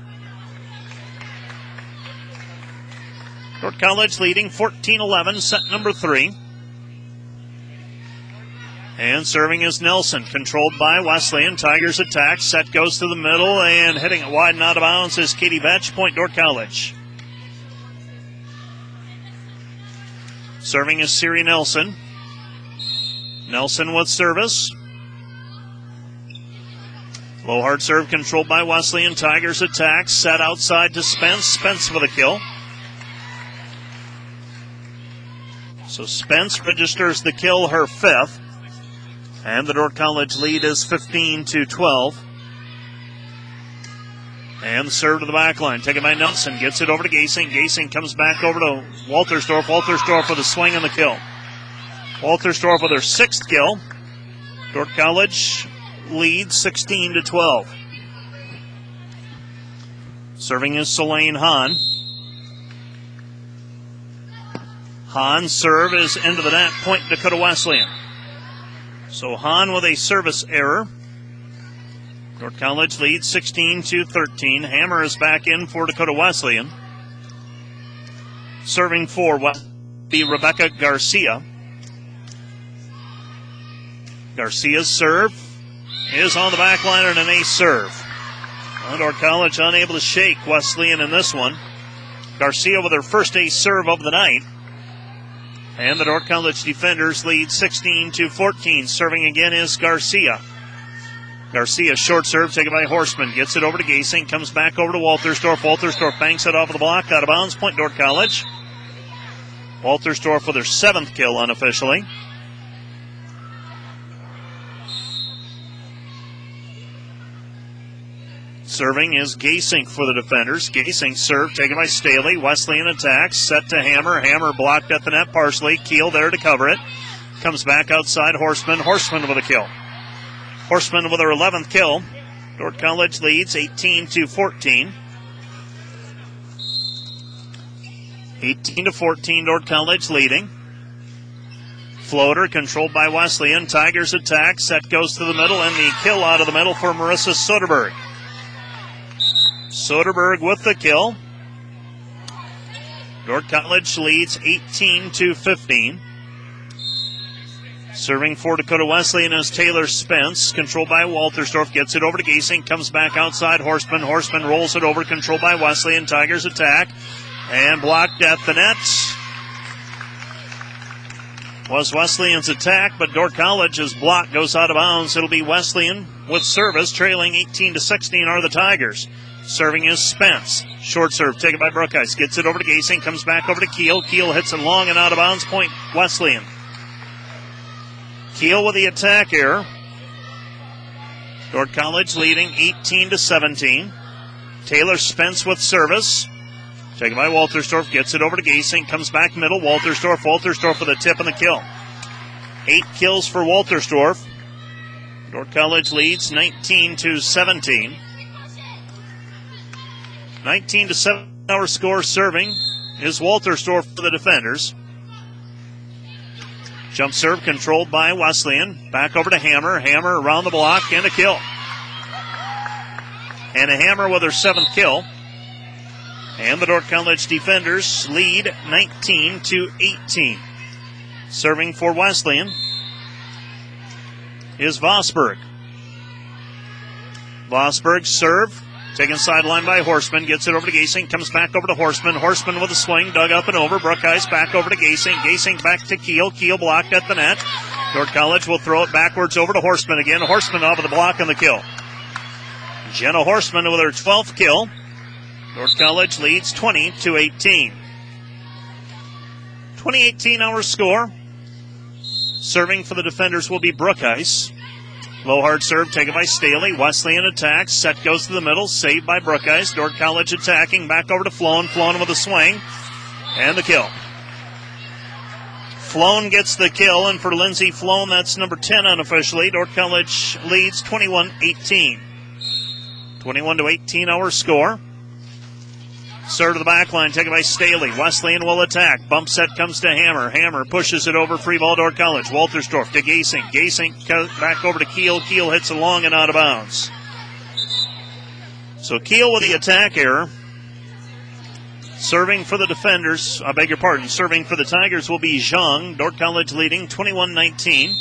A: Dordt College leading 14-11, set number 3. And serving is Nelson, controlled by Wesleyan. Tigers attack, set goes to the middle, and hitting it wide and out of bounds is Katie Betch, point Dordt College. Serving is Siri Nelson. Nelson with service. Low hard serve controlled by Wesleyan. Tigers attack, set outside to Spence. Spence with a kill. So Spence registers the kill, her 5th. And the Dordt College lead is 15-12. And the serve to the back line, taken by Nelson. Gets it over to Gasing. Gasing comes back over to Waltersdorf. Waltersdorf with a swing and the kill. Waltersdorf with her 6th kill. Dordt College leads 16-12. Serving is Selene Hahn. Hahn's serve is into the net, point Dakota Wesleyan. So Hahn with a service error. Dordt College leads 16-13. Hammer is back in for Dakota Wesleyan. Serving for will be Rebecca Garcia. Garcia's serve is on the back line and an ace serve. Dordt College unable to shake Wesleyan in this one. Garcia with her first ace serve of the night. And the Dordt College defenders lead 16-14. Serving again is Garcia. Garcia short serve taken by Horseman. Gets it over to Gasing. Comes back over to Waltersdorf. Waltersdorf banks it off of the block. Out of bounds. Point Dordt College. Waltersdorf with her 7th kill unofficially. Serving is Gasink for the defenders. Gasink serve taken by Staley. Wesleyan attacks. Set to Hammer. Hammer blocked at the net partially. Keel there to cover it. Comes back outside Horseman. Horseman with a kill. Horseman with her 11th kill. Dordt College leads 18-14. 18-14, Dordt College leading. Floater controlled by Wesleyan. Tigers attack. Set goes to the middle and the kill out of the middle for Marissa Soderberg. Soderberg with the kill. Dordt College leads 18-15. Serving for Dakota Wesleyan is Taylor Spence. Controlled by Waltersdorf. Gets it over to Gasing. Comes back outside Horseman. Horseman rolls it over. Controlled by Wesleyan. Tigers attack. And blocked at the net. Was Wesleyan's attack, but Dordt College's block goes out of bounds. It'll be Wesleyan with service. Trailing 18-16 are the Tigers. Serving is Spence. Short serve taken by Brookhuis. Gets it over to Gasing. Comes back over to Keel. Keel hits it long and out of bounds. Point Wesleyan. Keel with the attack error. Dordt College leading 18-17. Taylor Spence with service. Taken by Waltersdorf. Gets it over to Gasing. Comes back middle. Waltersdorf. Waltersdorf with a tip and the kill. 8 kills for Waltersdorf. Dordt College leads 19-17. 19-7 our score. Serving is Waltersdorf for the defenders. Jump serve controlled by Wesleyan. Back over to Hammer. Hammer around the block and a kill. And a Hammer with her 7th kill. And the Dordt College defenders lead 19-18. Serving for Wesleyan is Vosberg. Vosberg serve. Taken sideline by Horseman. Gets it over to Gasing. Comes back over to Horseman. Horseman with a swing. Dug up and over. Brookhuis back over to Gasing. Gasing back to Keel. Keel blocked at the net. Dordt College will throw it backwards over to Horseman again. Horseman off of the block and the kill. Jenna Horseman with her 12th kill. Dordt College leads 20-18. 20-18 our score. Serving for the defenders will be Brookhuis. Low hard serve taken by Staley. Wesleyan attacks. Set goes to the middle. Saved by Brookhuis. Dordt College attacking. Back over to Floan. Floan with a swing. And the kill. Floan gets the kill. And for Lindsay Floan, that's number 10 unofficially. Dordt College leads 21-18. 21-18 our score. Serve to the back line, taken by Staley. Wesleyan will attack. Bump set comes to Hammer. Hammer pushes it over. Free ball, Dordt College. Waltersdorf to Gasing. Gasing back over to Keel. Keel hits it long and out of bounds. So Keel with the attack error. Serving for the defenders, I beg your pardon, serving for the Tigers will be Zhang. Dordt College leading 21-19.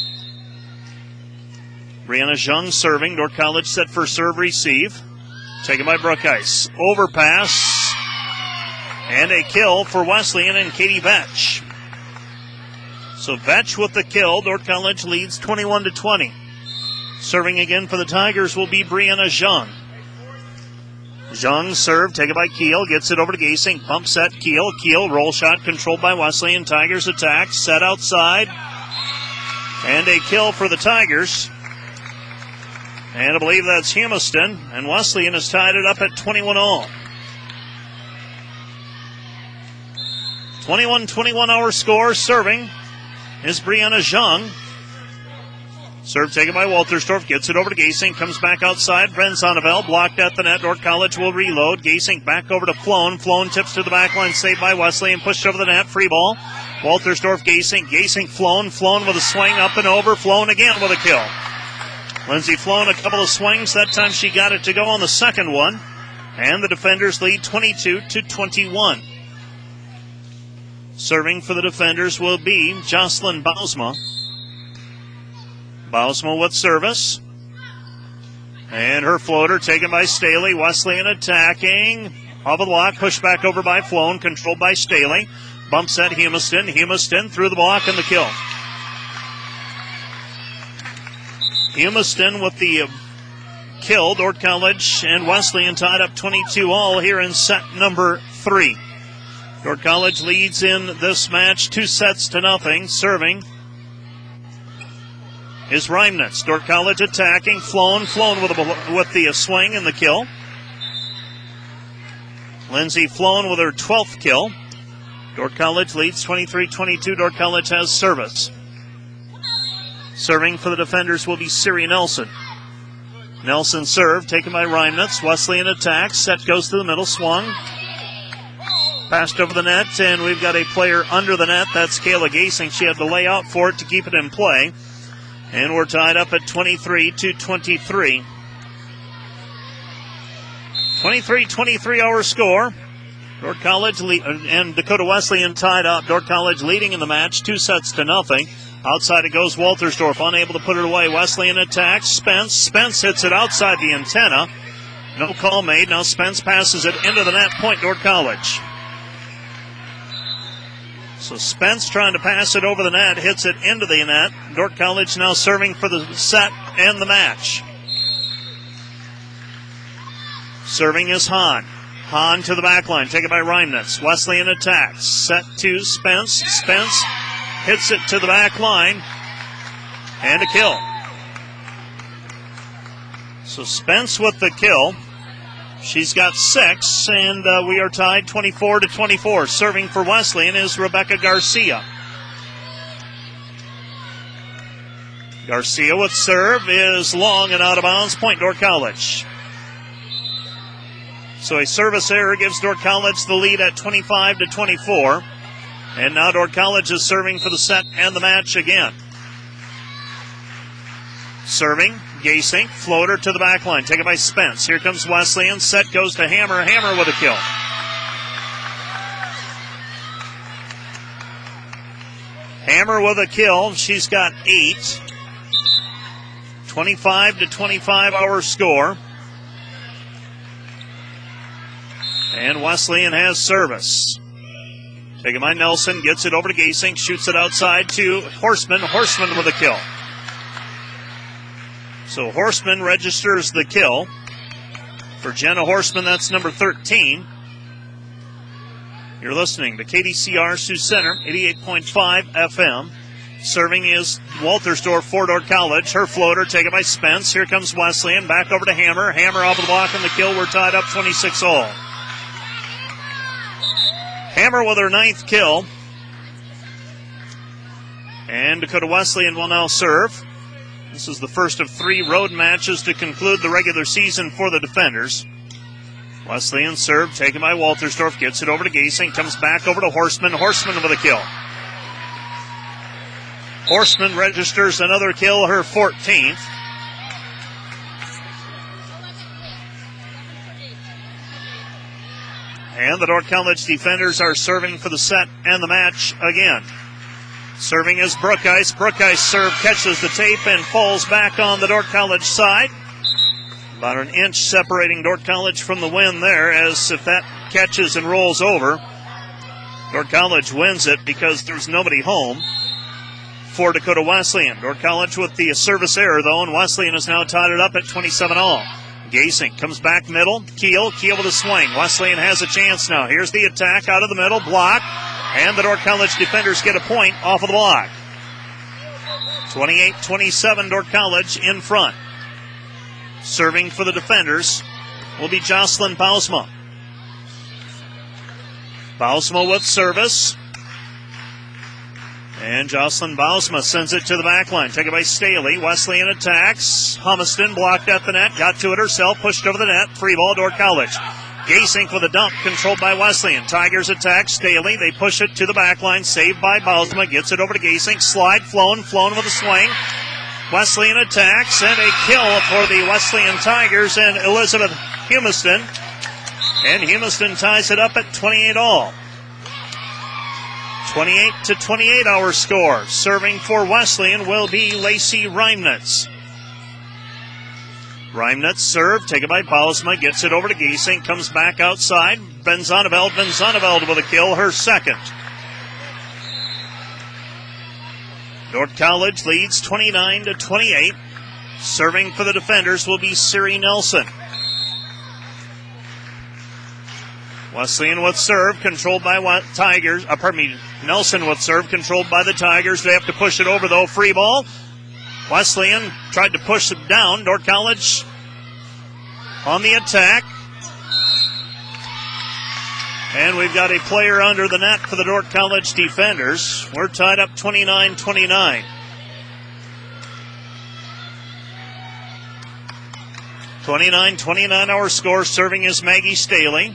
A: Brianna Zhang serving. Dordt College set for serve receive. Taken by Brookhuis. Overpass. And a kill for Wesleyan and Katie Vetch. So Vetch with the kill. Dordt College leads 21-20. Serving again for the Tigers will be Brianna Zhang. Zhang serve taken by Keel. Gets it over to Gasing. Pump set Keel. Keel roll shot controlled by Wesleyan. Tigers attack. Set outside. And a kill for the Tigers. And I believe that's Humiston. And Wesleyan has tied it up at 21-all. 21-21 our score. Serving is Brianna Zhang. Serve taken by Waltersdorf. Gets it over to Gasing. Comes back outside. Brenzonnevel blocked at the net. Dordt College will reload. Gasing back over to Floan. Floan tips to the back line. Saved by Wesleyan. Pushed over the net. Free ball. Waltersdorf, Gasing. Gasing, Floan. Floan with a swing up and over. Floan again with a kill. Lindsay Floan a couple of swings. That time she got it to go on the second one. And the defenders lead 22-21. Serving for the defenders will be Jocelyn Bausma. Bausma with service. And her floater taken by Staley. Wesleyan attacking. Off of the block, pushed back over by Floan, controlled by Staley. Bumps at Humiston. Humiston through the block and the kill. Humiston with the kill. Dordt College and Wesleyan tied up 22-all here in set number 3. Dordt College leads in this match 2-0. Serving is Reimnitz. Dordt College attacking. Floan with the swing and the kill. Lindsay Floan with her 12th kill. Dordt College leads 23-22. Dordt College has service. Serving for the defenders will be Siri Nelson. Nelson serve, taken by Reimnitz. Wesleyan attacks. Set goes to the middle. Swung. Passed over the net, and we've got a player under the net. That's Kayla Gasing. She had to lay out for it to keep it in play. And we're tied up at 23-23. 23-23 our score. Dordt College and Dakota Wesleyan tied up. Dordt College leading in the match, 2-0. Outside it goes Waltersdorf, unable to put it away. Wesleyan attacks. Spence hits it outside the antenna. No call made. Now Spence passes it into the net. Point Dordt College. So Spence trying to pass it over the net, hits it into the net. Dordt College now serving for the set and the match. Serving is Hahn. Hahn to the back line, taken by Reimnitz. Wesleyan attacks. Set to Spence. Spence hits it to the back line. And a kill. So Spence with the kill. She's got 6, and we are tied 24-24. Serving for Wesleyan is Rebecca Garcia. Garcia with serve is long and out of bounds. Point Dordt College. So a service error gives Dordt College the lead at 25-24. And now Dordt College is serving for the set and the match again. Serving, Gasink, floater to the back line, taken by Spence. Here comes Wesleyan. Set goes to Hammer. Hammer with a kill. Hammer with a kill. She's got 8. 25-25 our score. And Wesleyan has service. Taken by Nelson, gets it over to Gasink, shoots it outside to Horseman. Horseman with a kill. So Horseman registers the kill. For Jenna Horseman, that's number 13. You're listening to KDCR Sioux Center, 88.5 FM. Serving is Waltersdorf for Dordt College. Her floater taken by Spence. Here comes Wesleyan. Back over to Hammer. Hammer off the block on the kill. We're tied up 26-all. Hammer with her 9th kill. And Dakota Wesleyan will now serve. This is the first of 3 road matches to conclude the regular season for the defenders. Wesleyan serve, taken by Waltersdorf, gets it over to Gasing, comes back over to Horseman. Horseman with a kill. Horseman registers another kill, her 14th. And the Dordt College defenders are serving for the set and the match again. Serving is Brookice. Brookice serve catches the tape and falls back on the Dordt College side. About an inch separating Dordt College from the win there, as if that catches and rolls over, Dordt College wins it because there's nobody home for Dakota Wesleyan. Dordt College with the service error, though, and Wesleyan has now tied it up at 27-all. Gasink comes back middle. Keel with a swing. Wesleyan has a chance now. Here's the attack out of the middle. Block. And the Dordt College defenders get a point off of the block. 28-27, Dordt College in front. Serving for the defenders will be Jocelyn Bausma. Bausma with service. And Jocelyn Bausma sends it to the back line. Taken by Staley. Wesleyan attacks. Humiston blocked at the net. Got to it herself. Pushed over the net. Free ball, Dordt College. Gasink with a dump. Controlled by Wesleyan. Tigers attack Staley. They push it to the back line. Saved by Bausma. Gets it over to Gasink. Slide. Flown with a swing. Wesleyan attacks. And a kill for the Wesleyan Tigers and Elizabeth Humiston. And Humiston ties it up at 28-all. 28-28 our score. Serving for Wesleyan will be Lacey Reimnitz. Reimnitz serve, taken by Bausma, gets it over to Giesing, comes back outside. Benzoneveld with a kill, her second. Dordt College leads 29-28. Serving for the defenders will be Siri Nelson. Wesleyan with serve, controlled by Tigers. Nelson with serve, controlled by the Tigers. They have to push it over, though. Free ball. Wesleyan tried to push it down. Dordt College on the attack. And we've got a player under the net for the Dordt College defenders. We're tied up 29-29. 29-29 our score. Serving is Maggie Staley.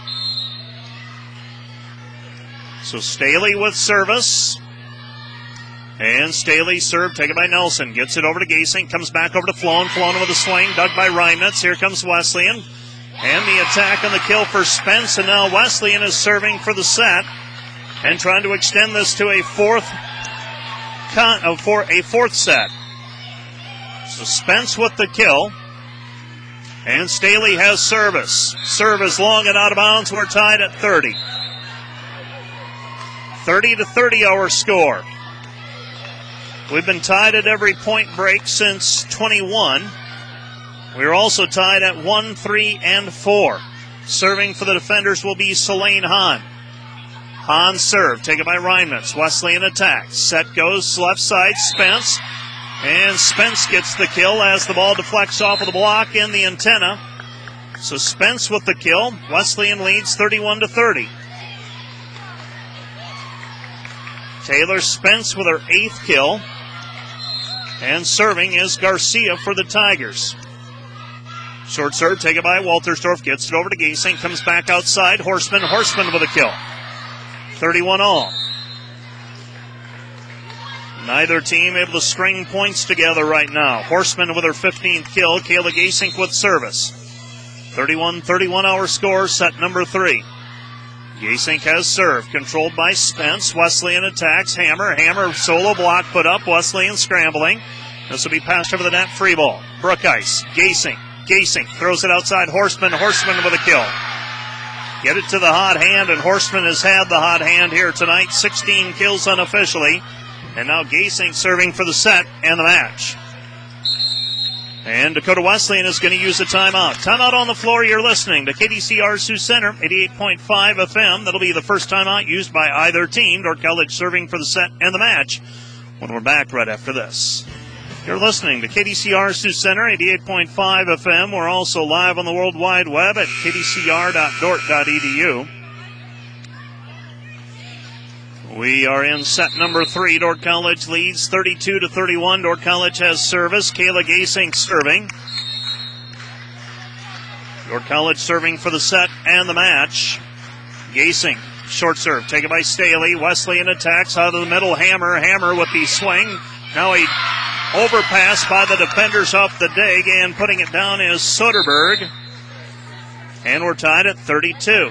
A: So Staley with service. And Staley serve taken by Nelson. Gets it over to Giesing. Comes back over to Floan. Floan with a swing. Dug by Reimnitz. Here comes Wesleyan. And the attack on the kill for Spence. And now Wesleyan is serving for the set. And trying to extend this to a fourth set. So Spence with the kill. And Staley has service. Serve is long and out of bounds. We're tied at 30. 30-30 our score. We've been tied at every point break since 21. We're also tied at 1, 3, and 4. Serving for the defenders will be Selene Hahn. Hahn serve, taken by Reimnitz. Wesleyan attack. Set goes left side, Spence. And Spence gets the kill as the ball deflects off of the block and the antenna. So Spence with the kill. Wesleyan leads 31-30. Taylor Spence with her 8th kill. And serving is Garcia for the Tigers. Short serve taken by Waltersdorf. Gets it over to Giesing. Comes back outside. Horseman with a kill. 31 all. Neither team able to string points together right now. Horseman with her 15th kill. Kayla Giesing with service. 31-31 our score. Set number 3. Giesing has serve, controlled by Spence. Wesleyan attacks. Hammer solo block put up. Wesleyan scrambling. This will be passed over the net. Free ball. Brookice. Giesing throws it outside. Horseman with a kill. Get it to the hot hand, and Horseman has had the hot hand here tonight. 16 kills unofficially. And now Giesing serving for the set and the match. And Dakota Wesleyan is going to use a timeout. Timeout on the floor. You're listening to KDCR Sioux Center, 88.5 FM. That'll be the first timeout used by either team. Dordt College serving for the set and the match when we're back right after this. You're listening to KDCR Sioux Center, 88.5 FM. We're also live on the World Wide Web at kdcr.dort.edu. We are in set number 3. Dordt College leads 32-31. Dordt College has service. Kayla Giesing serving. Dordt College serving for the set and the match. Giesing, short serve, taken by Staley. Wesleyan attacks out of the middle. Hammer with the swing. Now a overpass by the defenders off the dig, and putting it down is Soderberg. And we're tied at 32.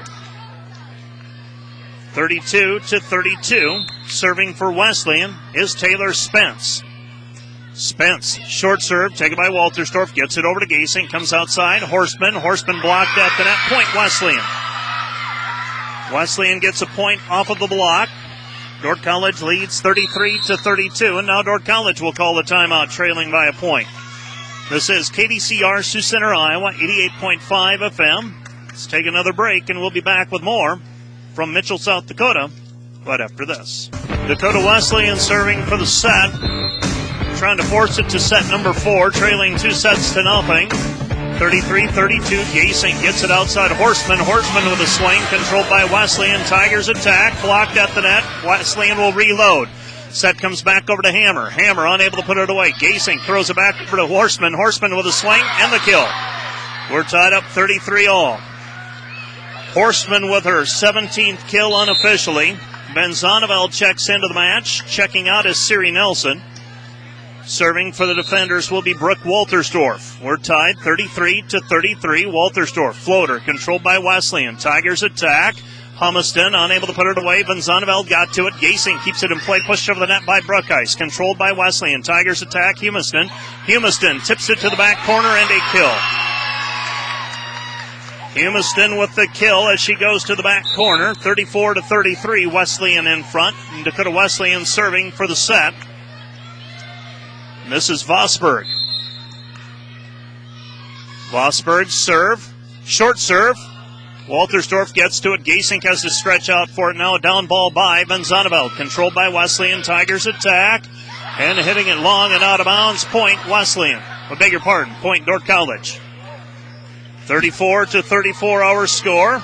A: 32-32. Serving for Wesleyan is Taylor Spence. Spence, short serve, taken by Waltersdorf, gets it over to Giesing, comes outside. Horseman blocked at the net. Point Wesleyan. Wesleyan gets a point off of the block. Dordt College leads 33-32, and now Dordt College will call the timeout, trailing by a point. This is KDCR Sioux Center, Iowa, 88.5 FM. Let's take another break, and we'll be back with more from Mitchell, South Dakota, right after this. Dakota Wesleyan serving for the set. Trying to force it to set number 4, trailing 2-0. 33-32. Giesing gets it outside Horseman with a swing, controlled by Wesleyan. Tigers attack, blocked at the net. Wesleyan will reload. Set comes back over to Hammer. Unable to put it away. Giesing throws it back over to Horseman with a swing and the kill. We're tied up 33 all. Horseman with her 17th kill unofficially. Benzoneveld checks into the match. Checking out is Siri Nelson. Serving for the defenders will be Brooke Waltersdorf. We're tied 33-33. Waltersdorf, floater, controlled by Wesleyan. Tigers attack. Humiston unable to put it away. Van Zonneveld got to it. Gasing keeps it in play. Pushed over the net by Brookhuis. Controlled by Wesleyan. Tigers attack Humiston. Humiston tips it to the back corner and a kill. Humiston with the kill as she goes to the back corner. 34-33. Wesleyan in front. And Dakota Wesleyan serving for the set. And this is Vosberg. Vosberg serve. Short serve. Waltersdorf gets to it. Gasink has to stretch out for it now. A down ball by Van Zonneveld. Controlled by Wesleyan. Tigers attack. And hitting it long and out of bounds. Point Wesleyan. I beg your pardon. Point Dordt College. 34-34 our score.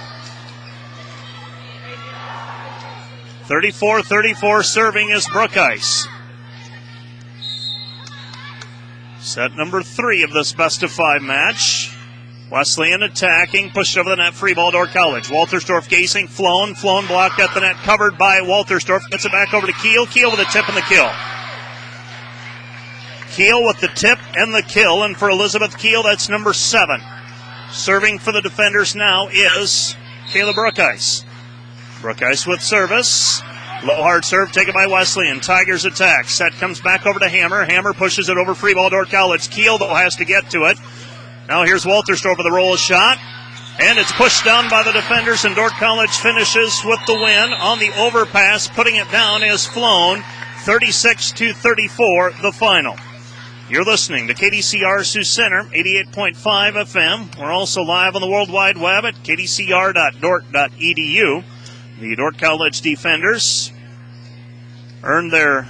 A: 34-34 serving is Brookhuis. Set number 3 of this best-of-5 match. Wesleyan attacking, pushed over the net, free ball, Dordt College. Waltersdorf Gasing, flown blocked at the net, covered by Waltersdorf. Gets it back over to Keel. Keel with a tip and the kill. Keel with the tip and the kill, and for Elizabeth Keel, that's number 7. Serving for the defenders now is Kayla Brookhuis. Brookhuis with service. Low hard serve taken by Wesleyan. Tigers attack. Set comes back over to Hammer. Hammer pushes it over, free ball, Dordt College. Keel, though, has to get to it. Now here's Waltersdorf with a roll shot. And it's pushed down by the defenders, and Dordt College finishes with the win on the overpass. Putting it down is Flown. 36-34, the final. You're listening to KDCR Sioux Center, 88.5 FM. We're also live on the World Wide Web at kdcr.dort.edu. The Dordt College defenders earned their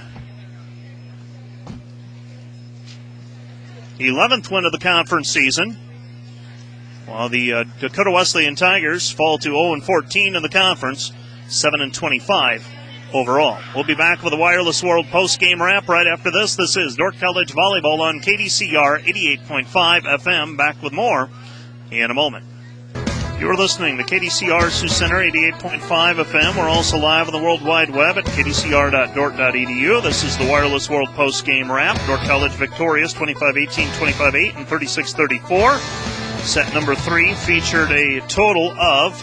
A: 11th win of the conference season, while the Dakota Wesleyan Tigers fall to 0-14 in the conference, 7-25 overall. We'll be back with a Wireless World post-game wrap right after this. This is Dordt College Volleyball on KDCR 88.5 FM. Back with more in a moment. You're listening to KDCR Sioux Center 88.5 FM. We're also live on the World Wide Web at kdcr.dort.edu. This is the Wireless World post-game wrap. Dordt College victorious 25-18, 25-8, and 36-34. Set number 3 featured a total of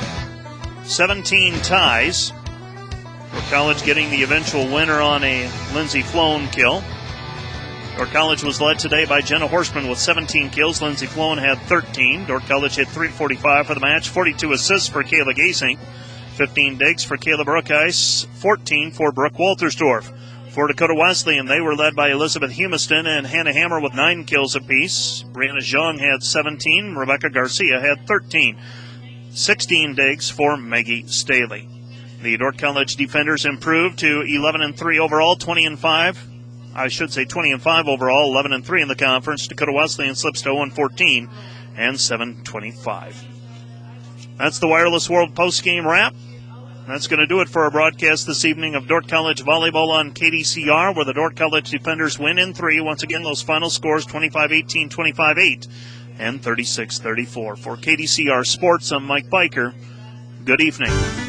A: 17 ties. Dordt College getting the eventual winner on a Lindsay Flown kill. Dordt College was led today by Jenna Horstman with 17 kills. Lindsay Flown had 13. Dordt College hit .345 for the match. 42 assists for Kayla Gasing. 15 digs for Kayla Brookhuis. 14 for Brooke Waltersdorf. For Dakota Wesleyan, they were led by Elizabeth Humiston and Hannah Hammer with 9 kills apiece. Brianna Zhang had 17. Rebecca Garcia had 13. 16 digs for Maggie Staley. The Dordt College defenders improved to 11-3 overall, 20-5 overall, 11-3 in the conference. Dakota Wesleyan slips to 0-14 and 7-25. That's the Wireless World post-game wrap. That's going to do it for our broadcast this evening of Dordt College Volleyball on KDCR, where the Dordt College defenders win in 3. Once again, those final scores, 25-18, 25-8, and 36-34. For KDCR Sports, I'm Mike Biker. Good evening.